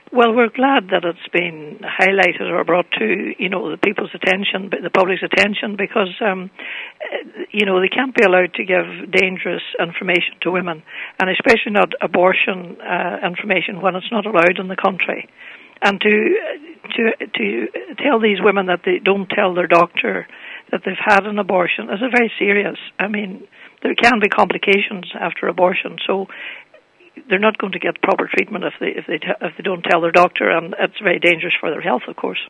Well, we're glad that it's been highlighted or brought to, the people's attention, the public's attention, because, they can't be allowed to give dangerous information to women, and especially not abortion information when it's not allowed in the country. And to tell these women that they don't tell their doctor that they've had an abortion is very serious. I mean, there can be complications after abortion, so they're not going to get proper treatment if they don't tell their doctor, and it's very dangerous for their health, of course.